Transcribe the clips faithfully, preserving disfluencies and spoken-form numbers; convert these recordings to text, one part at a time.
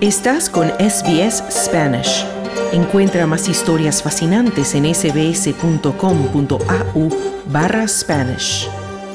Estás con S B S Spanish. Encuentra más historias fascinantes en sbs.com.au barra Spanish.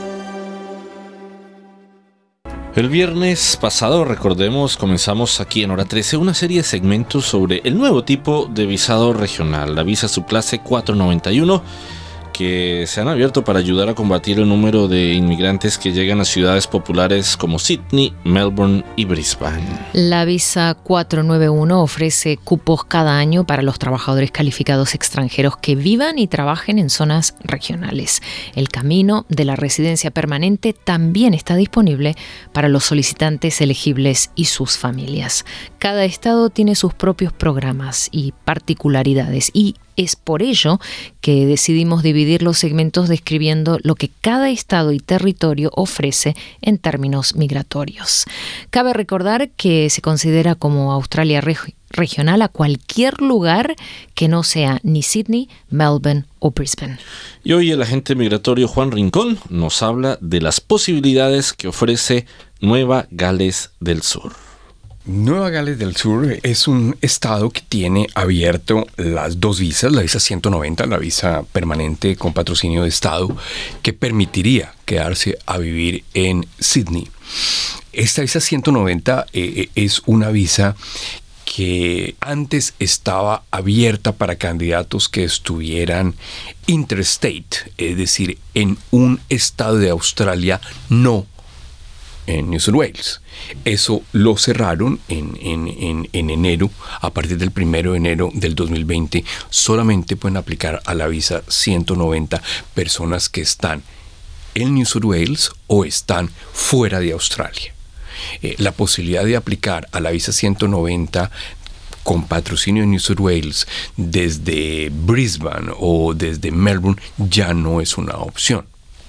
El viernes pasado, recordemos, comenzamos aquí en Hora trece una serie de segmentos sobre el nuevo tipo de visado regional, la visa subclase cuatrocientos noventa y uno, que se han abierto para ayudar a combatir el número de inmigrantes que llegan a ciudades populares como Sydney, Melbourne y Brisbane. La visa cuatrocientos noventa y uno ofrece cupos cada año para los trabajadores calificados extranjeros que vivan y trabajen en zonas regionales. El camino de la residencia permanente también está disponible para los solicitantes elegibles y sus familias. Cada estado tiene sus propios programas y particularidades, y es por ello que decidimos dividir los segmentos describiendo lo que cada estado y territorio ofrece en términos migratorios. Cabe recordar que se considera como Australia reg- regional a cualquier lugar que no sea ni Sydney, Melbourne o Brisbane. Y hoy el agente migratorio Juan Rincón nos habla de las posibilidades que ofrece Nueva Gales del Sur. Nueva Gales del Sur es un estado que tiene abierto las dos visas, la visa ciento noventa, la visa permanente con patrocinio de estado, que permitiría quedarse a vivir en Sydney. Esta visa ciento noventa eh, es una visa que antes estaba abierta para candidatos que estuvieran interstate, es decir, en un estado de Australia, no en New South Wales. Eso lo cerraron en, en, en, en enero. A partir del primero de enero del dos mil veinte solamente pueden aplicar a la visa ciento noventa personas que están en New South Wales o están fuera de Australia. Eh, la posibilidad de aplicar a la visa ciento noventa con patrocinio de New South Wales desde Brisbane o desde Melbourne ya no es una opción.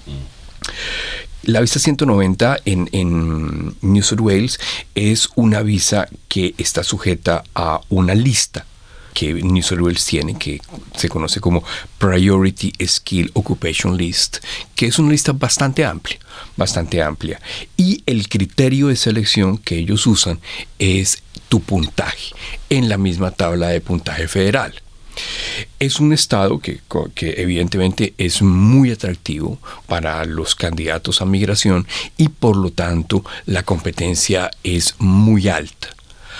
La visa ciento noventa en, en New South Wales es una visa que está sujeta a una lista que New South Wales tiene, que se conoce como Priority Skill Occupation List, que es una lista bastante amplia, bastante amplia. Y el criterio de selección que ellos usan es tu puntaje, en la misma tabla de puntaje federal. Es un estado que, que evidentemente es muy atractivo para los candidatos a migración y por lo tanto la competencia es muy alta.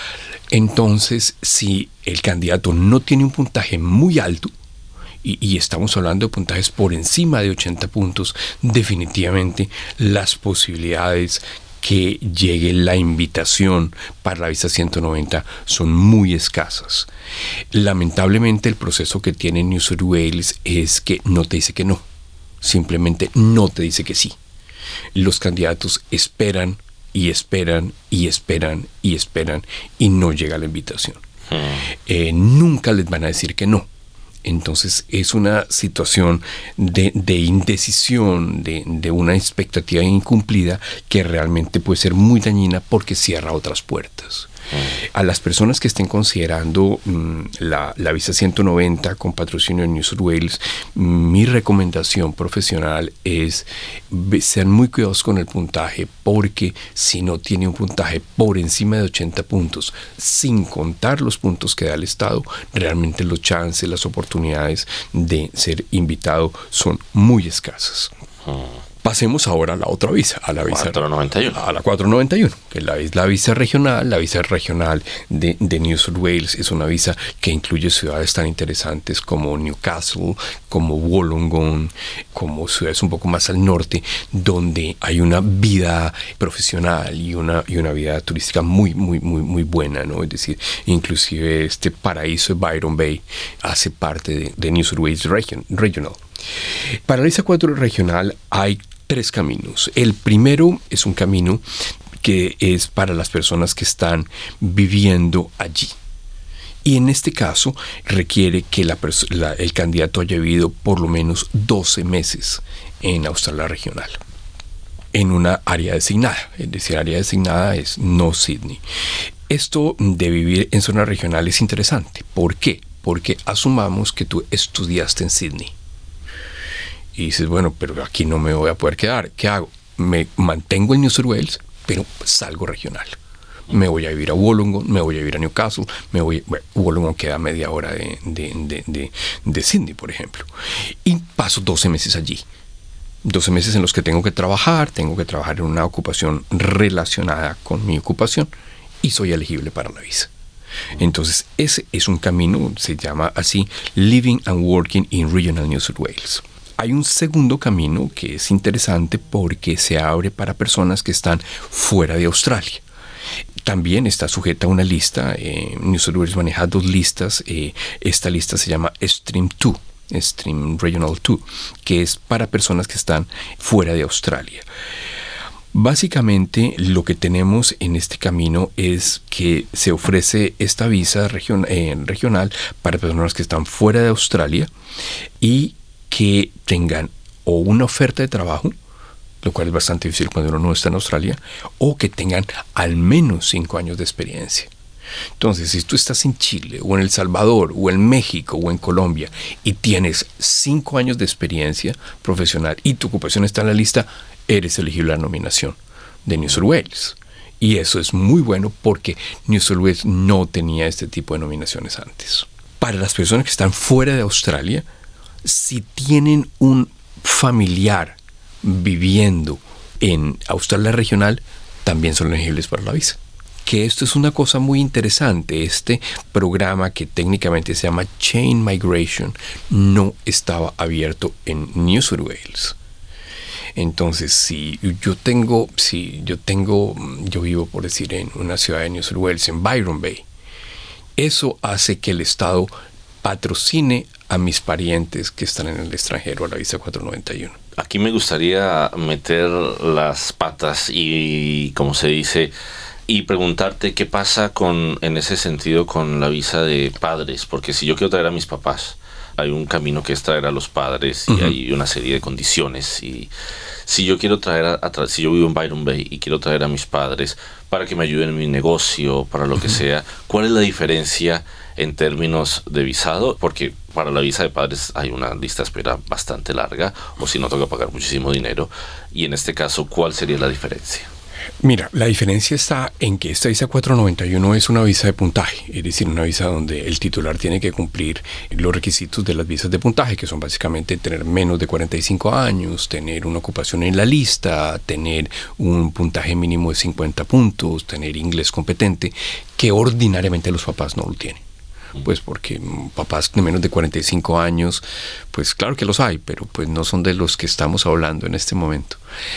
Entonces, si el candidato no tiene un puntaje muy alto, y, y estamos hablando de puntajes por encima de ochenta puntos, definitivamente las posibilidades que llegue la invitación para la visa ciento noventa son muy escasas. Lamentablemente el proceso que tiene New South Wales es que no te dice que no, simplemente no te dice que sí. Los candidatos esperan y esperan y esperan y esperan y no llega la invitación. Eh, nunca les van a decir que no. Entonces es una situación de, de indecisión, de, de una expectativa incumplida que realmente puede ser muy dañina porque cierra otras puertas. A las personas que estén considerando mmm, la, la visa ciento noventa con patrocinio de New South Wales, mi recomendación profesional es sean muy cuidadosos con el puntaje, porque si no tiene un puntaje por encima de ochenta puntos, sin contar los puntos que da el Estado, realmente los chances, las oportunidades de ser invitado son muy escasas. Pasemos ahora a la otra visa, a la visa cuatrocientos noventa y uno. A la cuatrocientos noventa y uno, que es la, la visa regional. La visa regional de, de New South Wales es una visa que incluye ciudades tan interesantes como Newcastle, como Wollongong, como ciudades un poco más al norte, donde hay una vida profesional y una, y una vida turística muy, muy, muy, muy buena, ¿no? Es decir, inclusive este paraíso de Byron Bay hace parte de, de New South Wales region, Regional. Para la visa cuatro regional hay tres caminos. El primero es un camino que es para las personas que están viviendo allí. Y en este caso requiere que la perso- la, el candidato haya vivido por lo menos doce meses en Australia regional, en una área designada. Es decir, área designada es no Sydney. Esto de vivir en zona regional es interesante. ¿Por qué? Porque asumamos que tú estudiaste en Sydney. Y dices, bueno, pero aquí no me voy a poder quedar. ¿Qué hago? Me mantengo en New South Wales, pero salgo regional. Me voy a vivir a Wollongong, me voy a vivir a Newcastle, me voy, bueno, Wollongong queda a media hora de, de, de, de, de Sydney, por ejemplo. Y paso doce meses allí. doce meses en los que tengo que trabajar, tengo que trabajar en una ocupación relacionada con mi ocupación y soy elegible para la visa. Entonces, ese es un camino, se llama así, Living and Working in Regional New South Wales. Hay un segundo camino que es interesante porque se abre para personas que están fuera de Australia. También está sujeta a una lista, eh, New South Wales maneja dos listas, eh, esta lista se llama Stream dos. Stream Regional dos, que es para personas que están fuera de Australia. Básicamente lo que tenemos en este camino es que se ofrece esta visa region, eh, regional para personas que están fuera de Australia y que tengan o una oferta de trabajo, lo cual es bastante difícil cuando uno no está en Australia, o que tengan al menos cinco años de experiencia. Entonces, si tú estás en Chile, o en El Salvador, o en México, o en Colombia, y tienes cinco años de experiencia profesional y tu ocupación está en la lista, eres elegible a la nominación de New South Wales. Y eso es muy bueno porque New South Wales no tenía este tipo de nominaciones antes. Para las personas que están fuera de Australia, si tienen un familiar viviendo en Australia regional, también son elegibles para la visa. Que esto es una cosa muy interesante. Este programa, que técnicamente se llama Chain Migration, no estaba abierto en New South Wales. Entonces, si yo tengo, si yo tengo, yo vivo, por decir, en una ciudad de New South Wales, en Byron Bay, eso hace que el Estado patrocine a mis parientes que están en el extranjero a la visa cuatrocientos noventa y uno. Aquí me gustaría meter las patas y, como se dice, y preguntarte qué pasa con, en ese sentido, con la visa de padres, porque si yo quiero traer a mis papás, hay un camino que es traer a los padres y uh-huh. hay una serie de condiciones. Y si yo quiero traer, a, a tra- si yo vivo en Byron Bay y quiero traer a mis padres para que me ayuden en mi negocio, para lo uh-huh. que sea, ¿cuál es la diferencia en términos de visado? Porque para la visa de padres hay una lista de espera bastante larga, o si no, toca pagar muchísimo dinero. Y en este caso, ¿cuál sería la diferencia? Mira, la diferencia está en que esta visa cuatrocientos noventa y uno es una visa de puntaje, es decir, una visa donde el titular tiene que cumplir los requisitos de las visas de puntaje, que son básicamente tener menos de cuarenta y cinco años, tener una ocupación en la lista, tener un puntaje mínimo de cincuenta puntos, tener inglés competente, que ordinariamente los papás no lo tienen. Pues porque papás de menos de cuarenta y cinco años, pues claro que los hay, pero pues no son de los que estamos hablando en este momento.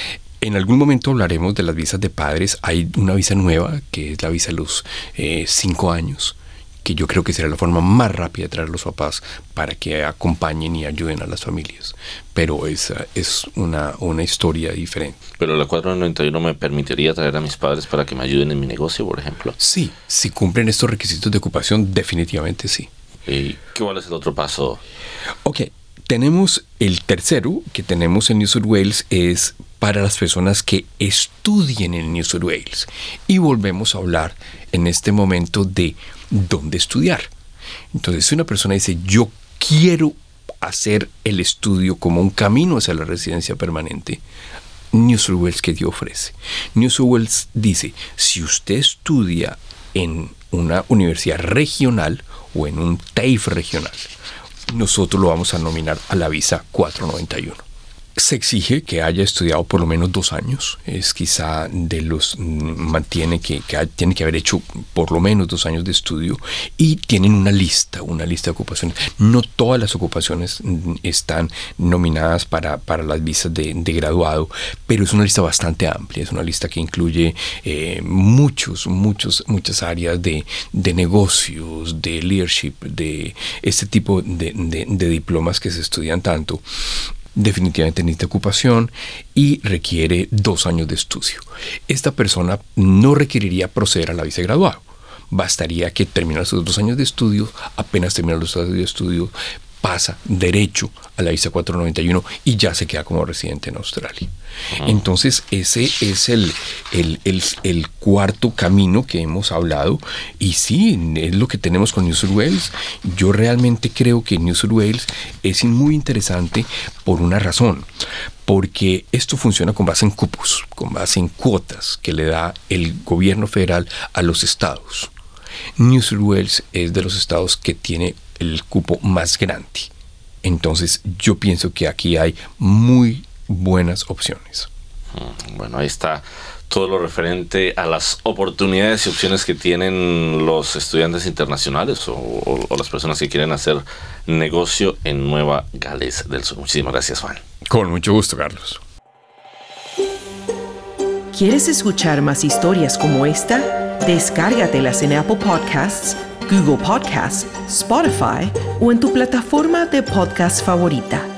En algún momento hablaremos de las visas de padres. Hay una visa nueva, que es la visa de los eh, cinco años, que yo creo que será la forma más rápida de traer a los papás para que acompañen y ayuden a las familias. Pero esa es una, una historia diferente. Pero la cuatrocientos noventa y uno me permitiría traer a mis padres para que me ayuden en mi negocio, por ejemplo. Sí, si cumplen estos requisitos de ocupación, definitivamente sí. ¿Y cuál es el otro paso? Ok, tenemos el tercero que tenemos en New South Wales, es para las personas que estudien en New South Wales. Y volvemos a hablar en este momento de dónde estudiar. Entonces, si una persona dice, yo quiero hacer el estudio como un camino hacia la residencia permanente, New South Wales, ¿qué te ofrece? New South Wales dice, si usted estudia en una universidad regional o en un T A F E regional, nosotros lo vamos a nominar a la visa cuatrocientos noventa y uno. Se exige que haya estudiado por lo menos dos años. Es quizá de los mantiene que, que tiene que haber hecho por lo menos dos años de estudio, y tienen una lista, una lista de ocupaciones. No todas las ocupaciones están nominadas para, para las visas de, de graduado, pero es una lista bastante amplia. Es una lista que incluye eh, muchos, muchos, muchas áreas de, de negocios, de leadership, de este tipo de, de, de diplomas que se estudian tanto. Definitivamente necesita ocupación y requiere dos años de estudio. Esta persona no requeriría proceder a la visa de graduado. Bastaría que terminara sus dos años de estudio. Apenas terminar los dos años de estudio, pasa derecho a la visa cuatrocientos noventa y uno y ya se queda como residente en Australia. Uh-huh. Entonces ese es el, el, el, el cuarto camino que hemos hablado, y sí, es lo que tenemos con New South Wales. Yo realmente creo que New South Wales es muy interesante por una razón, porque esto funciona con base en cupos, con base en cuotas que le da el gobierno federal a los estados. New South Wales es de los estados que tiene el cupo más grande. Entonces yo pienso que aquí hay muy buenas opciones. Bueno, ahí está todo lo referente a las oportunidades y opciones que tienen los estudiantes internacionales o, o, o las personas que quieren hacer negocio en Nueva Gales del Sur. Muchísimas gracias, Juan. Con mucho gusto, Carlos. ¿Quieres escuchar más historias como esta? Descárgatelas en Apple Podcasts, Google Podcasts, Spotify o en tu plataforma de podcast favorita.